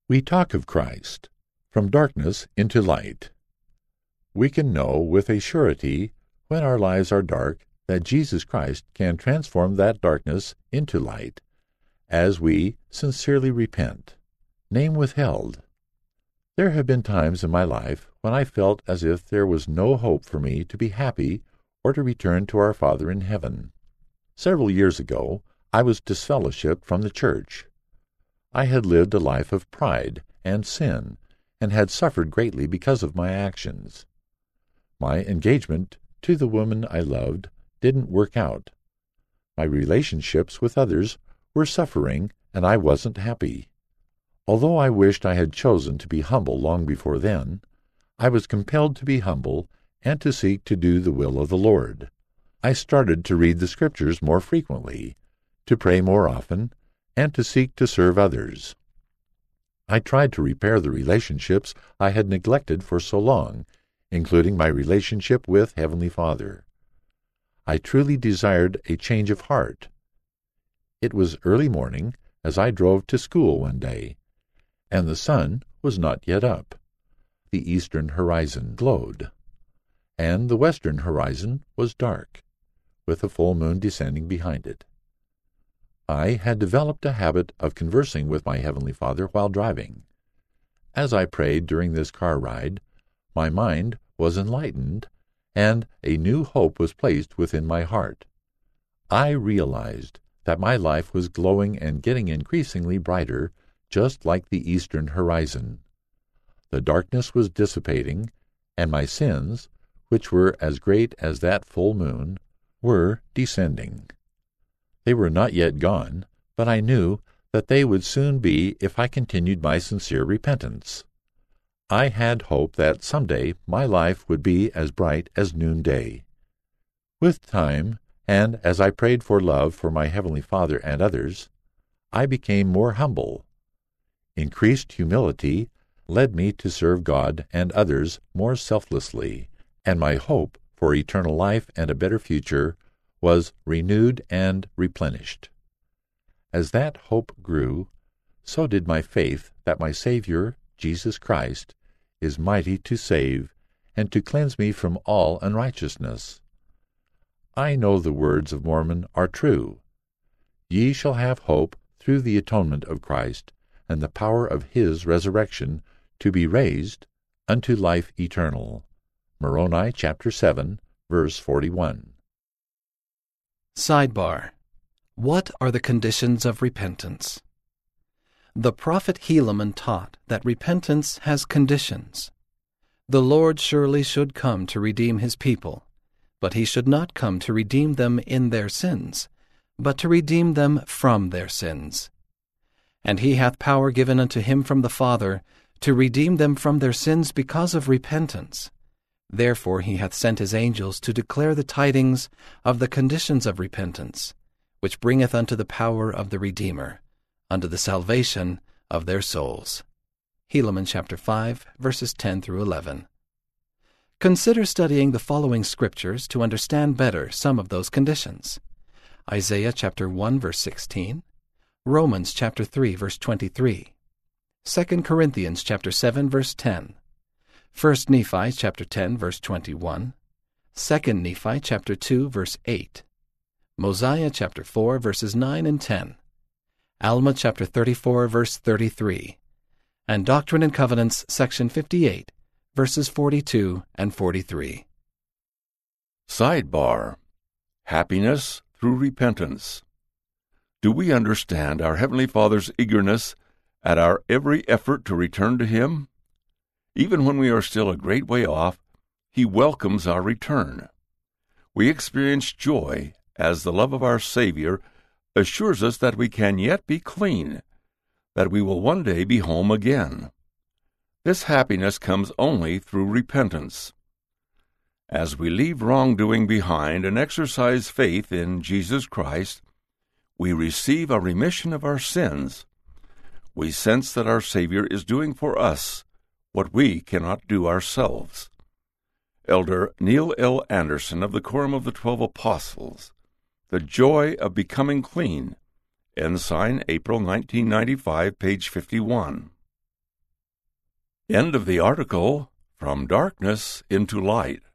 We talk of Christ, from darkness into light. We can know with a surety, when our lives are dark, that Jesus Christ can transform that darkness into light, as we sincerely repent. Name withheld. There have been times in my life when I felt as if there was no hope for me to be happy or to return to our Father in heaven. Several years ago, I was disfellowshipped from the church. I had lived a life of pride and sin, and had suffered greatly because of my actions. My engagement to the woman I loved didn't work out. My relationships with others were suffering, and I wasn't happy. Although I wished I had chosen to be humble long before then, I was compelled to be humble and to seek to do the will of the Lord. I started to read the Scriptures more frequently, to pray more often, and to seek to serve others. I tried to repair the relationships I had neglected for so long, including my relationship with Heavenly Father. I truly desired a change of heart. It was early morning as I drove to school one day, and the sun was not yet up. The eastern horizon glowed, and the western horizon was dark, with a full moon descending behind it. I had developed a habit of conversing with my Heavenly Father while driving. As I prayed during this car ride, my mind was enlightened, and a new hope was placed within my heart. I realized that my life was glowing and getting increasingly brighter, just like the eastern horizon. The darkness was dissipating, and my sins, which were as great as that full moon, were descending. They were not yet gone, but I knew that they would soon be if I continued my sincere repentance. I had hope that someday my life would be as bright as noonday. With time, and as I prayed for love for my Heavenly Father and others, I became more humble. Increased humility led me to serve God and others more selflessly, and my hope for eternal life and a better future was renewed and replenished. As that hope grew, so did my faith that my Savior, Jesus Christ, is mighty to save and to cleanse me from all unrighteousness. I know the words of Mormon are true. Ye shall have hope through the atonement of Christ and the power of his resurrection to be raised unto life eternal. Moroni chapter 7, verse 41. Sidebar. What are the conditions of repentance? The prophet Helaman taught that repentance has conditions. The Lord surely should come to redeem his people, but he should not come to redeem them in their sins, but to redeem them from their sins. And he hath power given unto him from the Father to redeem them from their sins because of repentance. Therefore he hath sent his angels to declare the tidings of the conditions of repentance, which bringeth unto the power of the Redeemer, unto the salvation of their souls. Helaman chapter 5, verses 10 through 11. Consider studying the following scriptures to understand better some of those conditions. Isaiah chapter 1, verse 16, Romans chapter 3, verse 23, 2 Corinthians chapter 7, verse 10, 1 Nephi chapter 10, verse 21, 2 Nephi chapter 2, verse 8, Mosiah chapter 4, verses 9 and 10, Alma chapter 34, verse 33, and Doctrine and Covenants, section 58, verses 42 and 43. Sidebar: Happiness through repentance. Do we understand our Heavenly Father's eagerness at our every effort to return to Him? Even when we are still a great way off, He welcomes our return. We experience joy as the love of our Savior assures us that we can yet be clean, that we will one day be home again. This happiness comes only through repentance. As we leave wrongdoing behind and exercise faith in Jesus Christ, we receive a remission of our sins. We sense that our Savior is doing for us what we cannot do ourselves. Elder Neil L. Anderson of the Quorum of the 12 Apostles, The Joy of Becoming Clean, Ensign, April 1995, page 51. End of the article, From Darkness into Light.